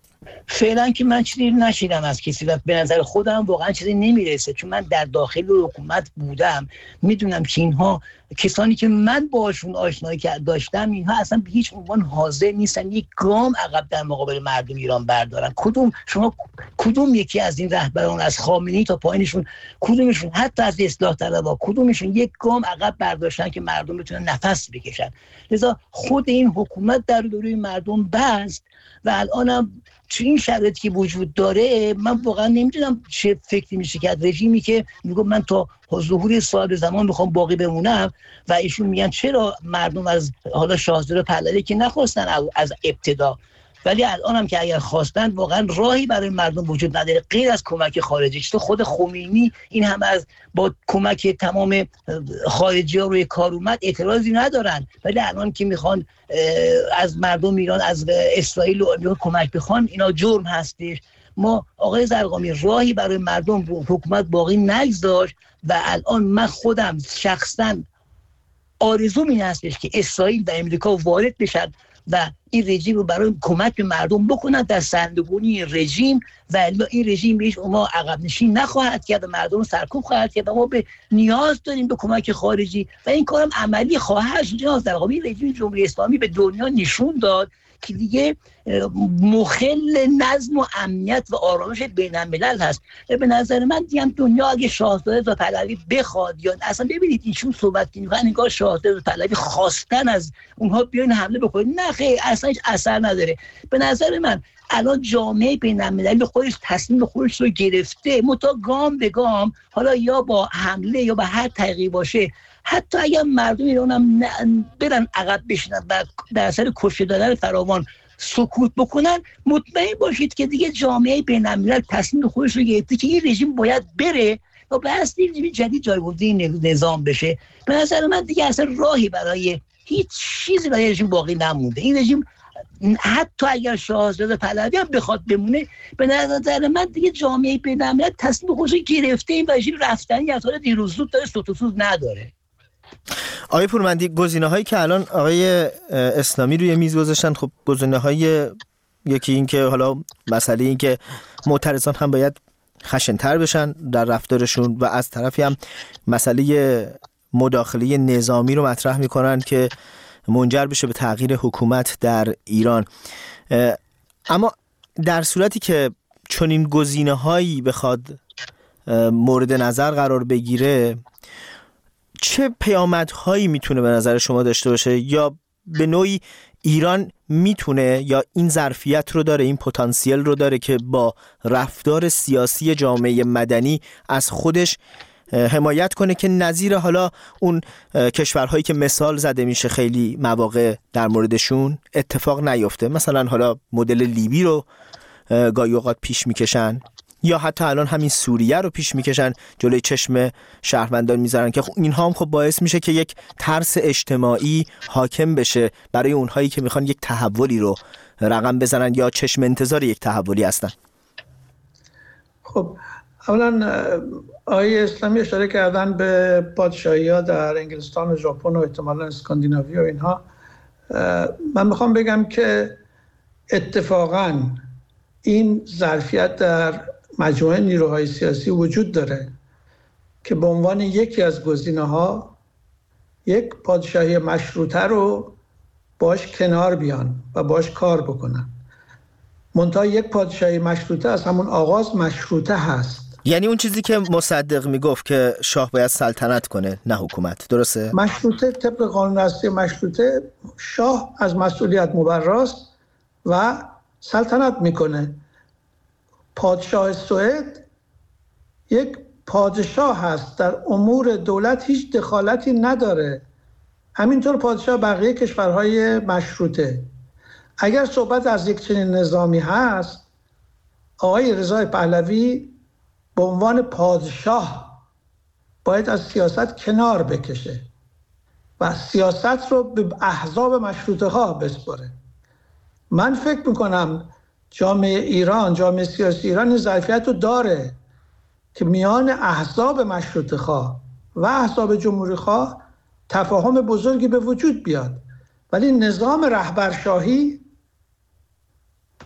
فعلا که من چیزی نشیدم از کسی و به نظر خودم واقعا چیزی نمیرسه، چون من در داخل حکومت بودم، میدونم که اینها کسانی که من باشون آشنایی داشتم اینها اصلا به هیچ عنوان حاضر نیستن یک گام عقب در مقابل مردم ایران بردارن. کدوم شما کدوم یکی از این رهبران از خامنه‌ای تا پایینشون کدومشون حتی از اصلاح طلبها کدومشون یک گام عقب برداشتن که مردم بتونن نفس بکشن؟ لذا خود این حکومت در روی مردم بست و الانم تو این شرایطی که وجود داره من واقعا نمیدونم چه فکری میشه کرد. رژیمی که میگه من تا ظهور صاحب زمان میخوام باقی بمونم و ایشون میگن چرا مردم از حالا شاهزاده پهلوی که نخواستن از ابتدا، ولی الان هم که اگر خواستن واقعا راهی برای مردم وجود نداره غیر از کمک خارجی. تو خود خمینی این هم از با کمک تمام خارجی ها روی کار اومد اعتراضی ندارن، ولی الان که میخوان از مردم ایران از اسرائیل و کمک بخوان اینا جرم هستش. ما آقای زرقامی راهی برای مردم حکومت باقی نگذاشت و الان من خودم شخصا آرزوم این هستش که اسرائیل و امریکا وارد بشن و این رژیم رو برای کمک به مردم بکنن در سرنگونی رژیم و این رژیم هیچ ما عقب نشین نخواهد کرد و مردم رو سرکوب خواهد کرد. ما به نیاز داریم به کمک خارجی و این کارم عملی خواهد شد. جناب زرقامی رژیم جمهوری اسلامی به دنیا نشون داد که دیگه مخل نظم و امنیت و آرامش بین الملل هست. به نظر من دیگه دنیا اگه شاهزاده و پهلوی بخواد یا اصلا ببینید ایشون صحبت کنن انگار شاهزاده و پهلوی خواستن از اونها بیان حمله بکنن، نه خیر اصلا هیچ اثر نداره. به نظر من الان جامعه بین المللی خودش تصمیم خودش رو گرفته، متا گام به گام، حالا یا با حمله یا به هر طریقی باشه، حتی اگر مردم ایران هم برن عقب بشینن و در اثر کشته دادن فراوان سکوت بکنن، مطمئن باشید که دیگه جامعه بین الملل تصمیم خودش رو گرفته که این رژیم باید بره و به اصل رژیم جدید جایگزین نظام بشه. به نظر من دیگه اصلا راهی برای هیچ چیزی برای رژیم باقی نمونده. این رژیم حتی اگر شاهزاده پهلوی هم بخواد بمونه، به نظر من دیگه جامعه بین الملل تصمیم خودش رو گرفته، این رژیم رفتنی از حال دیروز زود داره سوت و سوز نداره. آقای پورمندی، گزینه‌هایی که الان آقای اسلامی روی میز گذاشتن، خب گزینه‌های یکی این که حالا مسئله این که معترضان هم باید خشن‌تر بشن در رفتارشون و از طرفی هم مسئله مداخله نظامی رو مطرح می‌کنن که منجر بشه به تغییر حکومت در ایران. اما در صورتی که چنین گزینه‌هایی بخواد مورد نظر قرار بگیره، چه پیامدهایی میتونه به نظر شما داشته باشه؟ یا به نوعی ایران میتونه یا این ظرفیت رو داره، این پتانسیل رو داره که با رفتار سیاسی جامعه مدنی از خودش حمایت کنه که نظیر حالا اون کشورهایی که مثال زده میشه خیلی مواقع در موردشون اتفاق نیفته؟ مثلا حالا مدل لیبی رو گاهی اوقات پیش میکشن یا حتی الان همین سوریه رو پیش میکشن، جلوی چشم شهروندان میذارن که اینها هم خب باعث میشه که یک ترس اجتماعی حاکم بشه برای اونهایی که میخوان یک تحولی رو رقم بزنن یا چشم انتظار یک تحولی هستن. خب اولا آقای اسلامی اشاره کردن به پادشاهی‌ها در انگلستان و ژاپن و احتمالاً اسکاندیناوی و اینها. من میخوام بگم که اتفاقاً این ظرفیت در مجموعه نیروهای سیاسی وجود داره که به عنوان یکی از گزینه‌ها یک پادشاهی مشروطه رو باش کنار بیان و باش کار بکنن. منتها یک پادشاهی مشروطه از همون آغاز مشروطه هست. یعنی اون چیزی که مصدق میگفت که شاه باید سلطنت کنه نه حکومت، درسته؟ مشروطه طبق قانون اساسی مشروطه شاه از مسئولیت مبراست و سلطنت میکنه. پادشاه سوئد یک پادشاه هست، در امور دولت هیچ دخالتی نداره. همینطور پادشاه بقیه کشورهای مشروطه. اگر صحبت از یک چنین نظامی هست، آقای رضا پهلوی به عنوان پادشاه باید از سیاست کنار بکشه و سیاست رو به احزاب مشروطه ها بسپاره. من فکر میکنم جامعه ایران، جامعه سیاسی ایران ظرفیت رو داره که میان احزاب مشروطه خواه و احزاب جمهوری خواه تفاهم بزرگی به وجود بیاد، ولی نظام رهبرشاهی که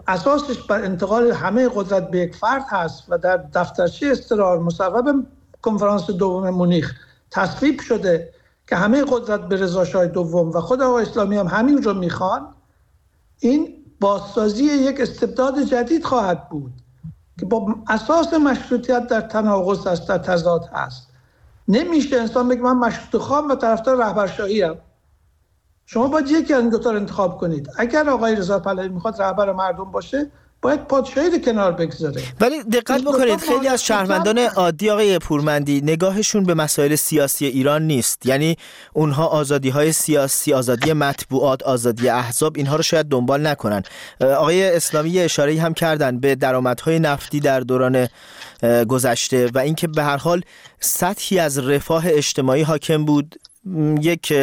اساسش بر انتقال همه قدرت به یک فرد هست و در دفترچه استقرار مصوب کنفرانس دوم مونیخ تصویب شده که همه قدرت به رضا شاه دوم و خود آقای اسلامی هم همین رو میخوان، این بازسازی یک استبداد جدید خواهد بود که با اساس مشروطیت در تناقض است، در تضاد هست. نمیشه انسان بگه من مشروطه خوام و طرفدار رهبرشاهی ام. شما باید یکی از این دو تا رو انتخاب کنید. اگر آقای رضا پهلوی میخواد رهبر مردم باشه، باید پادشاهی رو کنار بگذاره. ولی دقت بکنید خیلی از شهروندان عادی آقای پورمندی نگاهشون به مسائل سیاسی ایران نیست. یعنی اونها آزادی‌های سیاسی، آزادی مطبوعات، آزادی احزاب، اینها رو شاید دنبال نکنن. آقای اسلامی اشاره‌ای هم کردن به درآمدهای نفتی در دوران گذشته و اینکه به هر حال سطحی از رفاه اجتماعی حاکم بود، یک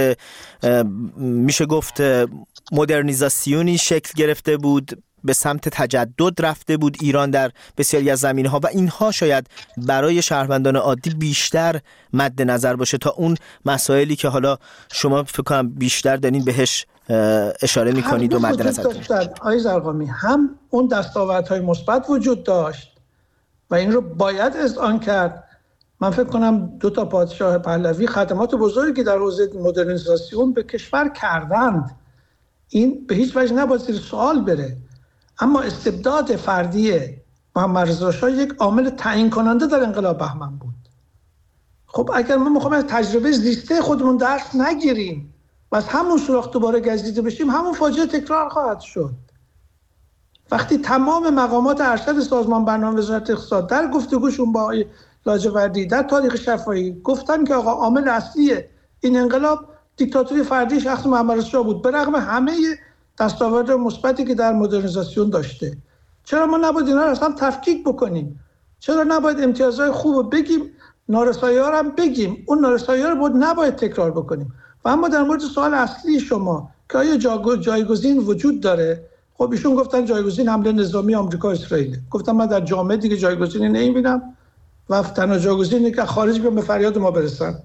میشه گفت مدرنیزاسیونی شکل گرفته بود، به سمت تجدد رفته بود ایران در بسیاری از زمینه‌ها و اینها شاید برای شهروندان عادی بیشتر مد نظر باشه تا اون مسائلی که حالا شما فکر کنم بیشتر دارین بهش اشاره می‌کنید و مد نظر دارید. آقای زرقامی، هم اون دستاوردهای مثبت وجود داشت و این رو باید اذعان کرد. من فکر کنم دو تا پادشاه پهلوی خدمات بزرگی در حوزه مدرنیزاسیون به کشور کردند، این به هیچ وجه نباید زیر سوال بره. اما استبداد فردی محمد رضا شاه یک عامل تعیین کننده در انقلاب بهمن بود. خب اگر ما میخوایم از تجربه زیسته خودمون درس نگیریم و از همون سوراخ دوباره گزیده بشیم، همون فاجعه تکرار خواهد شد. وقتی تمام مقامات ارشد سازمان برنامه وزارت اقتصاد در گفتگوشون با آقای لاجوردی در تاریخ شفاهی گفتن که آقا عامل اصلی این انقلاب دیکتاتوری فردی شخص محمد رضا شاه بود، به رغم همه دستاورد مثبتی که در مدرنیزاسیون داشته. چرا ما نباید اینا رو اصلا تفکیک بکنیم؟ چرا نباید امتیازهای خوب رو بگیم، نارسایی‌ها رو هم بگیم؟ اون نارسایی‌ها رو بود نباید تکرار بکنیم. و اما در مورد سوال اصلی شما که آیا جایگزین وجود داره، خب ایشون گفتن جایگزین حمله نظامی آمریکا اسرائیل. گفتم من در جامعه دیگه جایگزینی نمی‌بینم و تنها جایگزینی که خارج بیان به فریاد ما برسن.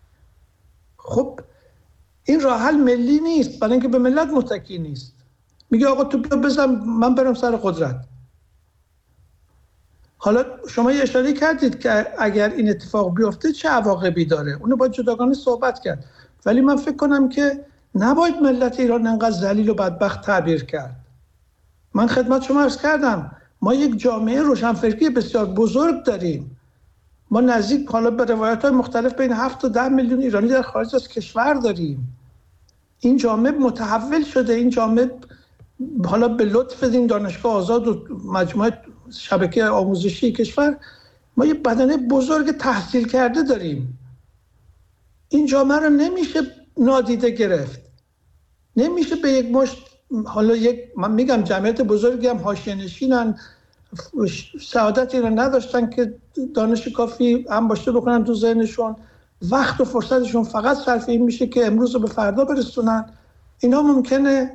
خب این راه حل ملی نیست، برای اینکه به ملت متکی نیست. میگه آقا تو بیا بزن من برم سر قدرت. حالا شما یه اشاره کردید که اگر این اتفاق بیفته چه عواقبی داره، اونو باید جداگانه صحبت کرد. ولی من فکر کنم که نباید ملت ایران انقدر ذلیل و بدبخت تعبیر کرد. من خدمت شما عرض کردم ما یک جامعه روشنفکری بسیار بزرگ داریم. ما نزدیک حالا به روایت‌های مختلف بین هفت تا ده میلیون ایرانی در خارج از کشور داریم. این جامعه متحول شده، این جامعه حالا به لطف این دانشگاه آزاد و مجموعه شبکه آموزشی کشور ما یه بدنه بزرگ تحصیل کرده داریم. این جامعه رو نمیشه نادیده گرفت. نمیشه به یک مشت، حالا یک من میگم جمعیت بزرگی هم حاشیه‌نشینن، سعادتی رو نداشتن که دانش کافی هم باشه بکنن تو ذهنشون، وقت و فرصتشون فقط صرف این میشه که امروز رو به فردا برسونن. اینا ممکنه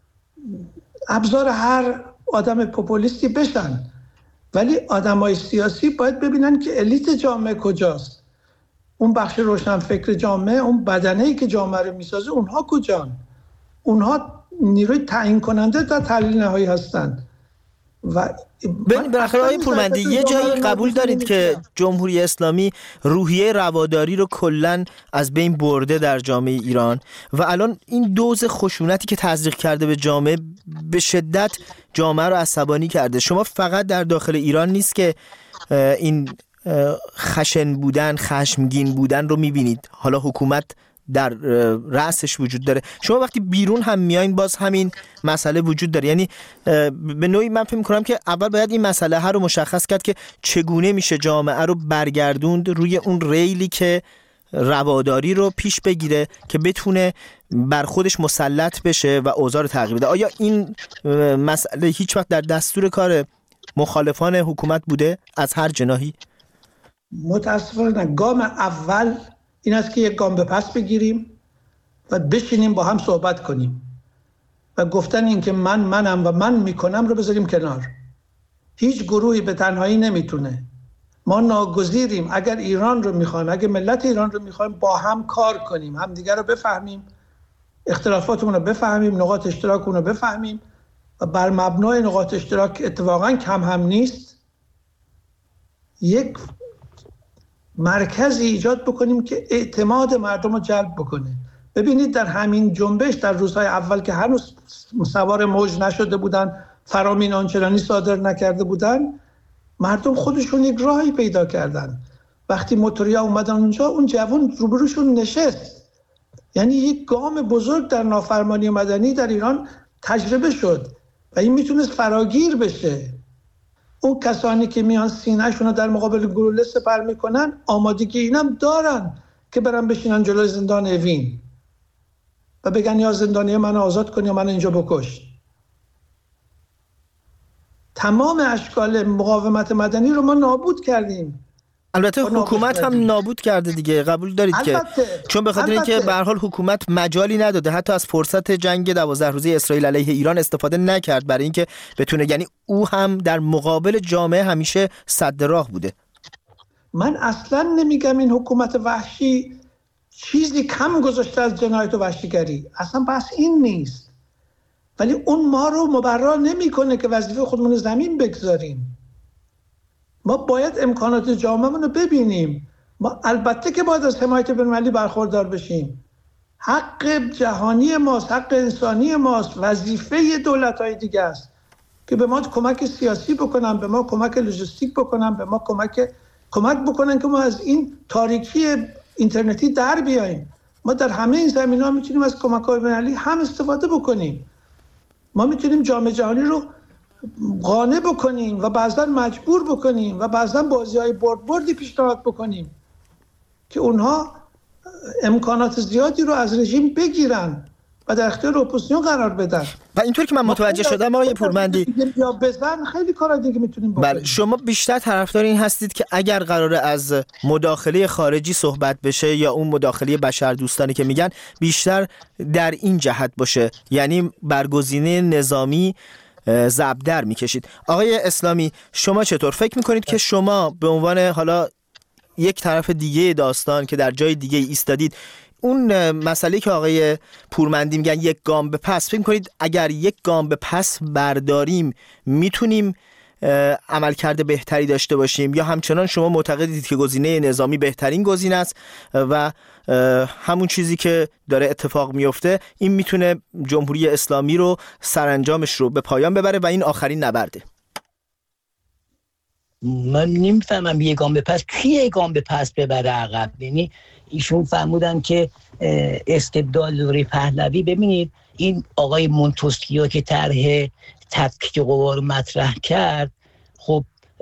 ابزار هر آدم پوپولیستی بشن، ولی آدمای سیاسی باید ببینن که الیت جامعه کجاست، اون بخش روشنفکر جامعه، اون بدنه‌ای که جامعه رو میسازه، اونها کجان؟ اونها نیروی تعیین کننده در تحلیل نهایی هستند. و بالاخره آقای پورمندی یه جایی قبول دارید که جمهوری اسلامی روحیه رواداری رو کلاً از بین برده در جامعه ایران و الان این دوز خشونتی که تزریق کرده به جامعه به شدت جامعه رو عصبانی کرده. شما فقط در داخل ایران نیست که این خشن بودن، خشمگین بودن رو میبینید، حالا حکومت در رأسش وجود داره. شما وقتی بیرون هم میایین باز همین مسئله وجود داره. یعنی به نوعی من فکر می‌کنم که اول باید این مسئله ها رو مشخص کرد که چگونه میشه جامعه رو برگردوند روی اون ریلی که رواداری رو پیش بگیره که بتونه بر خودش مسلط بشه و اوضاع رو تغییر بده. آیا این مسئله هیچ وقت در دستور کار مخالفان حکومت بوده از هر جناحی؟ متاسفانه گام اول این است که یک گام به پس بگیریم و بشینیم با هم صحبت کنیم و گفتن این که من منم و من میکنم رو بذاریم کنار. هیچ گروهی به تنهایی نمیتونه. ما ناگزیریم اگر ایران رو میخوایم، اگر ملت ایران رو میخوایم، با هم کار کنیم، هم دیگر رو بفهمیم، اختلافاتمون رو بفهمیم، نقاط اشتراکمون رو بفهمیم و بر مبنای نقاط اشتراک اتفاقا کم هم نیست، یک مرکزی ایجاد بکنیم که اعتماد مردم رو جلب بکنه. ببینید در همین جنبش در روزهای اول که هنوز سوار موج نشده بودن، فرامین آنچنانی صادر نکرده بودن، مردم خودشون یک راهی پیدا کردن. وقتی موتوریا اومدن اونجا، اون جوان روبروشون نشست. یعنی یک گام بزرگ در نافرمانی مدنی در ایران تجربه شد و این میتونست فراگیر بشه. اون کسانی که میان سینه‌شون رو در مقابل گلوله سپر میکنن، آمادگی اینم دارن که برن بشینن جلوی زندان اوین و بگن یا زندانی من آزاد کن یا من اینجا بکش. تمام اشکال مقاومت مدنی رو ما نابود کردیم. البته حکومت هم نابود کرده دیگه، قبول دارید که چون به خاطر اینکه به هر حال حکومت مجالی نداده، حتی از فرصت جنگ دوازده روزه اسرائیل علیه ایران استفاده نکرد برای اینکه بتونه، یعنی او هم در مقابل جامعه همیشه سد راه بوده. من اصلا نمیگم این حکومت وحشی چیزی کم گذاشته از جنایت و وحشیگری، اصلا بحث این نیست، ولی اون ما رو مبرا نمیکنه که وظیفه خودمون رو زمین بگذاریم. ما باید امکانات جامعه‌مون رو ببینیم. ما البته که باید از حمایت بین‌المللی برخوردار بشیم. حق جهانی ماست، حق انسانی ماست، وظیفه دولت‌های دیگه است که به ما کمک سیاسی بکنن، به ما کمک لوجستیک بکنن، به ما کمک کمک بکنن که ما از این تاریکی اینترنتی در بیاییم. ما در همه این زمینه‌ها میتونیم از کمک‌های بین‌المللی هم استفاده بکنیم. ما میتونیم جامعه جهانی رو قانع بکنیم و بعضا مجبور بکنیم و بعضا بازی‌های برد بردی پیشنهاد بکنیم که اونها امکانات زیادی رو از رژیم بگیرن و در اختیار اپوزیسیون قرار بدن. و اینطور که من متوجه شدم آقای پورمندی، یا بزن خیلی کارا دیگه میتونیم بکنیم. بله، شما بیشتر طرفدار این هستید که اگر قراره از مداخله خارجی صحبت بشه یا اون مداخله بشردوستانه که میگن، بیشتر در این جهت باشه، یعنی برگزینه نظامی زبدر میکشید. آقای اسلامی، شما چطور فکر میکنید که شما به عنوان حالا یک طرف دیگه داستان که در جای دیگه ایستادید، اون مسئله که آقای پورمندی میگن یک گام به پس، فکر میکنید اگر یک گام به پس برداریم میتونیم عملکرد بهتری داشته باشیم، یا همچنان شما معتقدید که گزینه نظامی بهترین گزینه است و همون چیزی که داره اتفاق میفته این میتونه جمهوری اسلامی رو سرانجامش رو به پایان ببره و این آخرین نبرده؟ من نمیفهمم یک گام به پس کی یک گام به پس ببره عقب. یعنی ایشون فرمودن که استبداد دوره پهلوی. ببینید این آقای مونتسکیو که طرح تفکیک قوا رو مطرح کرد، خب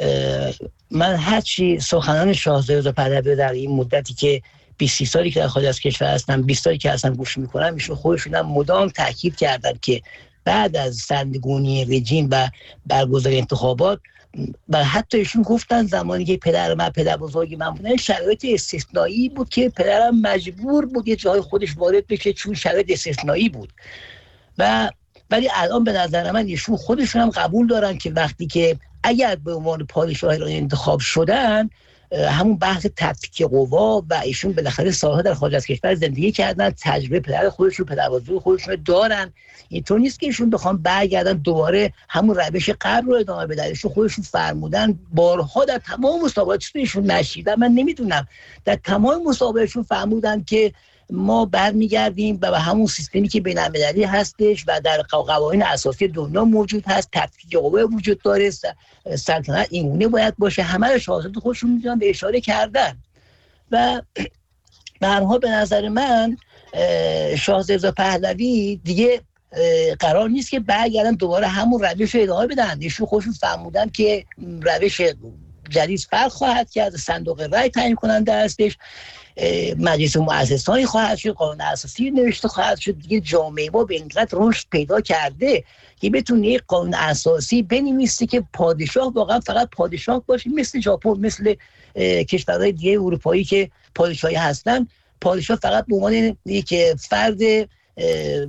من هرچی سخنان شاهزاده رضا پهلوی در این مدتی که بیست سالی که در خارج از کشور هستن، بیست سالی که اصلا گوش میکنم، ایشون خودشون هم مدام تاکید کردن که بعد از سرنگونی رژیم و برگزاری انتخابات، و حتی ایشون گفتن زمانی که پدر من پدر بزرگی من بودن شرایط استثنایی بود که پدرم مجبور بود یه جای خودش وارد بشه چون شرایط استثنایی بود. و ولی الان به نظر من ایشون خودشون هم قبول دارن که وقتی که اگر به عنوان پادشاه ایران انتخاب شدن، همون بحث تفکیک قوا و ایشون بالاخره سالها در خارج از کشور زندگی کردن، تجربه پدر خودشون پدر بزرگ خودشون دارن. اینطور نیست که ایشون بخوام برگردن دوباره همون روش قبل رو ادامه بدن. ایشون خودشون فرمودن بارها در تمام مصاحبهاتشون، ایشون نشیدم من نمیدونم، در تمام مصاحبهشون فرمودن که ما برمیگردیم و به همون سیستمی که بین‌المللی هستش و در قوانین اساسی دنیا موجود هست، تفکیک قوا وجود داره، سلطنت اینگونه باید باشه. همه رو شاهزاده خودشون میتونن به اشاره کردن. و به هر حال به نظر من شاهزاده پهلوی دیگه قرار نیست که برگردن دوباره همون روش رو ادامه بدن. ایشون خودشون فرمودن که روش جدید فرق خواهد کرد، صندوق رای تعیین کننده هستش، مجلس مؤسسانی خواهد شد، قانون اساسی نوشته خواهد شد. دیگه جامعه ما به اینقدر رشد پیدا کرده که بتونه یک قانون اساسی بنویسه که پادشاه واقعا فقط پادشاه باشه، مثل ژاپن، مثل کشورهای دیگه اروپایی که پادشاهی هستن، پادشاه فقط به عنوان یک فرد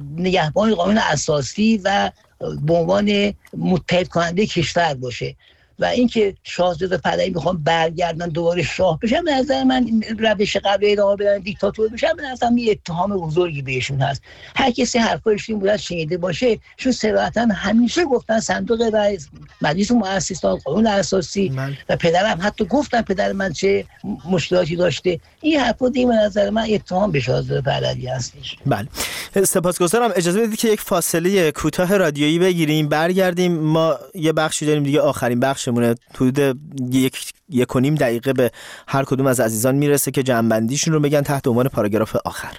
نگهبان قانون اساسی و به عنوان متحد کننده کشور باشه. و اینکه شاهزاده پهلوی میخوان برگردن دوباره شاه بشن، به نظر من روش قبل ادامه بدن دیکتاتور بشن، به نظر من اتهام بزرگی بهشون هست. هر کسی حرفایش این بود شنیده باشه، چون صراحتا همیشه گفتن صندوق رای، مجلس مؤسسان، قانون اساسی من. و پدرم حتی گفتن پدر من چه مشکلاتی داشته. این حرفا دیگه به نظر من اتهام به شاهزاده پهلوی هستش. بله، سپاسگزارم. اجازه بدید که یک فاصله کوتاه رادیویی بگیریم، برگردیم. ما یه بخشی داریم دیگه، آخرین بخشمونه، حدود یک یک و نیم دقیقه به هر کدوم از عزیزان میرسه که جمع‌بندیشون رو بگن تحت عنوان پاراگراف آخر.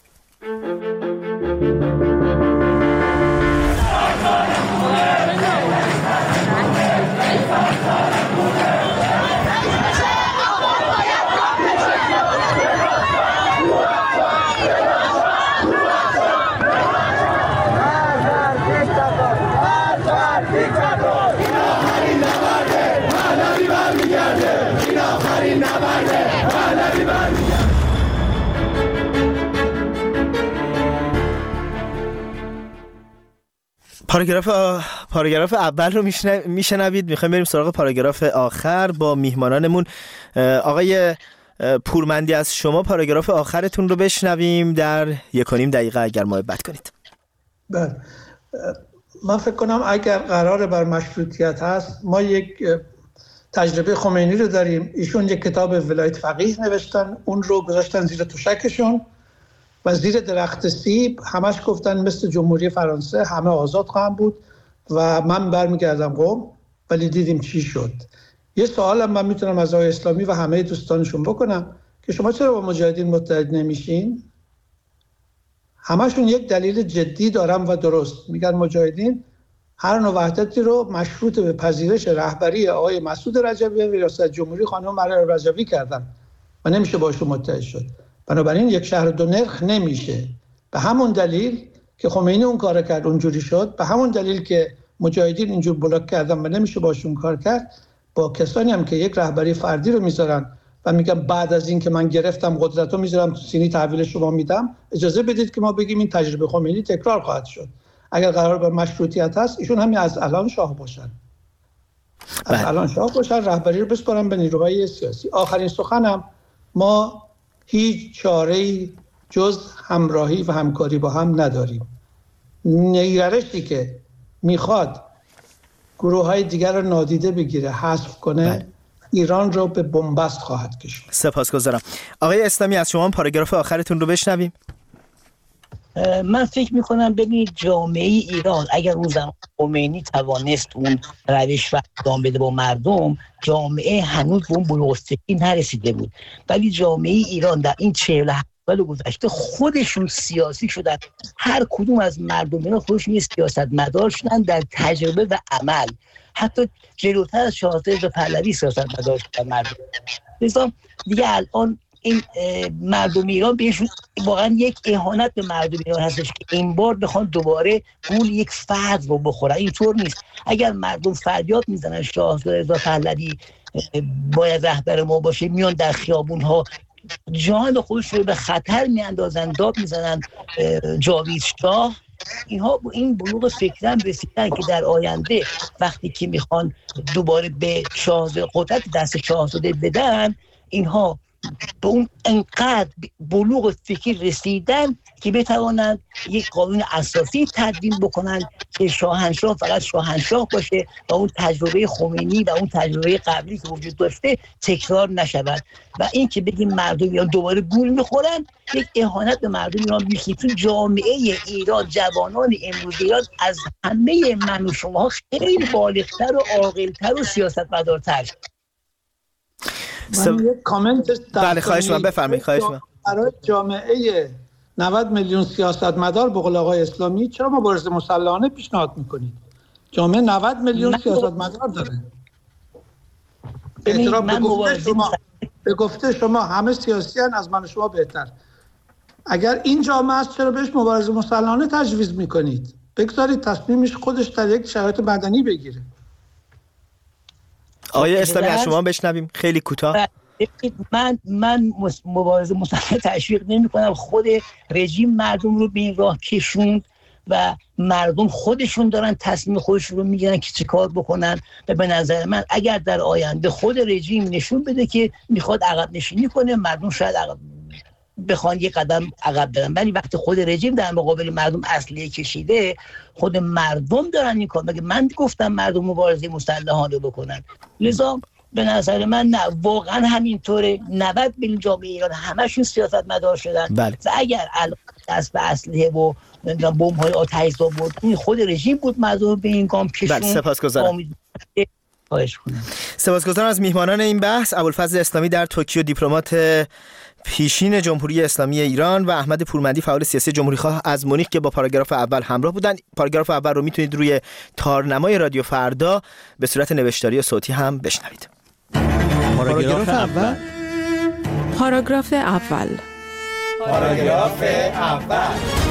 پاراگراف آ... پاراگراف اول رو میشنوید. میخوایم بریم سراغ پاراگراف آخر با میهمانانمون. آقای پورمندی، از شما پاراگراف آخرتون رو بشنویم در یک و نیم دقیقه اگر محبت کنید. بله، من فکر کنم اگر قرار بر مشروطیت هست، ما یک تجربه خمینی رو داریم. ایشون یک کتاب ولایت فقیه نوشتن، اون رو گذاشتن زیر تشکشون و زیر درخت سیب همش گفتن مثل جمهوری فرانسه همه آزاد خواهم بود و من برمیگردم قم، ولی دیدیم چی شد. یه سوالم من میتونم از آقای اسلامی و همه دوستانشون بکنم که شما چرا با مجاهدین متحد نمیشین؟ همشون یک دلیل جدی دارن و درست. میگن مجاهدین هر نوع وحدتی رو مشروط به پذیرش رهبری آقای مسعود رجبی و ریاست جمهوری خانم مریم رجبی کردن و نمیشه باشون متحد شد. بنابراین یک شهر دو نرخ نمیشه. به همون دلیل که خمینی اون کار کرد اونجوری شد، به همون دلیل که مجاهدین اینجور بلاک کردن و نمیشه باشون کار کرد، با کسانی هم که یک رهبری فردی رو میذارن و میگن بعد از این که من گرفتم قدرت رو میذارم تو سینی تحویل شما میدم، اجازه بدید که ما بگیم این تجربه خمینی تکرار خواهد شد. اگر قرار بر مشروطیت هست، ایشون همین از الان شاه باشن، از بله. الان شاه باشن، رهبری رو بسپارن به نیروهای سیاسی. آخرین سخنم، ما هیچ چاره‌ای جز همراهی و همکاری با هم نداریم. نگرشی که میخواد گروه‌های دیگر رو نادیده بگیره، حذف کنه، بله. ایران رو به بنبست خواهد کشید. سپاسگزارم. آقای اسلامی، از شما پاراگراف آخرتون رو بشنویم. من فکر میکنم ببینید جامعه ایران اگر اون زمان خمینی توانست اون روش رو ادامه بده با مردم، جامعه هنوز به اون بلوغ فکری نرسیده بود. ولی جامعه ایران در این چهل و هفت سال گذشته خودشون سیاسی شدن. هر کدوم از مردم اینا خودشون سیاستمدار شدن در تجربه و عمل. حتی جلوتر از شاهزاده پهلوی سیاستمدار شدن مردم. مثلا دیگه الان این مردم ایران بهشون واقعا یک اهانت به مردم ایران هستش که این بار بخوان دوباره گول یک فرد رو بخورن. اینطور نیست. اگر مردم فریاد میزنن شاهزاده پهلوی باید رهبر ما باشه، میان در خیابون ها جان خودش رو به خطر میاندازن، داد میزنن جاوید شاه، اینها این بلوغ فکرن رسیدن که در آینده وقتی که میخوان دوباره به شاهزاده قدرت دست شاهزاده بدن، اینها به اون انقدر بلوغ فکری رسیدن که بتوانند یک قانون اساسی تدوین بکنن که شاهنشاه فقط شاهنشاه باشه و اون تجربه خمینی و اون تجربه قبلی که وجود داشته تکرار نشود. و این که بگیم مردم ایران دوباره گول میخورن، یک اهانت به مردم ایران میشه. تو جامعه ایران جوانان امروز ایران از همه من و شما خیلی بالغتر و عاقلتر و سیاستمدارتر. من یک کامنت بله خواهش من بفرمایید. خواهش من برای جامعه نود میلیون سیاستمدار به قول آقای اسلامی چرا مبارزه مسلحانه پیشنهاد میکنید؟ جامعه نود میلیون سیاستمدار داره. اعتراف به گفته شما به گفته شما همه سیاسیان از من و شما بهتر. اگر این جامعه است چرا بهش مبارزه مسلحانه تجویز میکنید؟ بگذارید تصمیمش خودش در یک شرایط مدنی بگیره. آقای اسلامی از شما بشنویم خیلی کوتاه. من من مبارزه مسلحانه تشویق نمی‌کنم. خود رژیم مردم رو به این راه کشوند و مردم خودشون دارن تصمیم خودشون رو میگیرن که چه کار بکنن. و به نظر من اگر در آینده خود رژیم نشون بده که میخواد عقب نشینی کنه، مردم شاید عقب بخوان یه قدم عقب برن، ولی وقتی خود رژیم در مقابل مردم اسلحه کشیده، خود مردم دارن این کار. مگه من گفتم مردم مبارزه مسلحانه بکنن؟ لذا به نظر من نه، واقعا همینطوره. نود میلیون جامعه ایران همشون سیاستمدار شدن. بله. و اگر الان دست به اسلحه و بمب‌های آتش‌زا بود، این خود رژیم بود مردم به این گام کشون. بله، سپاسگزارم. سپاسگزارم از میهمانان این بحث، ابوالفضل اسلامی در توکیو، دیپلمات پیشین جمهوری اسلامی ایران، و احمد پورمندی، فعال سیاسی جمهوری‌خواه از مونیخ که با پاراگراف اول همراه بودند. پاراگراف اول رو میتونید روی تارنمای رادیو فردا به صورت نوشتاری و صوتی هم بشنوید. پاراگراف اول پاراگراف اول پاراگراف اول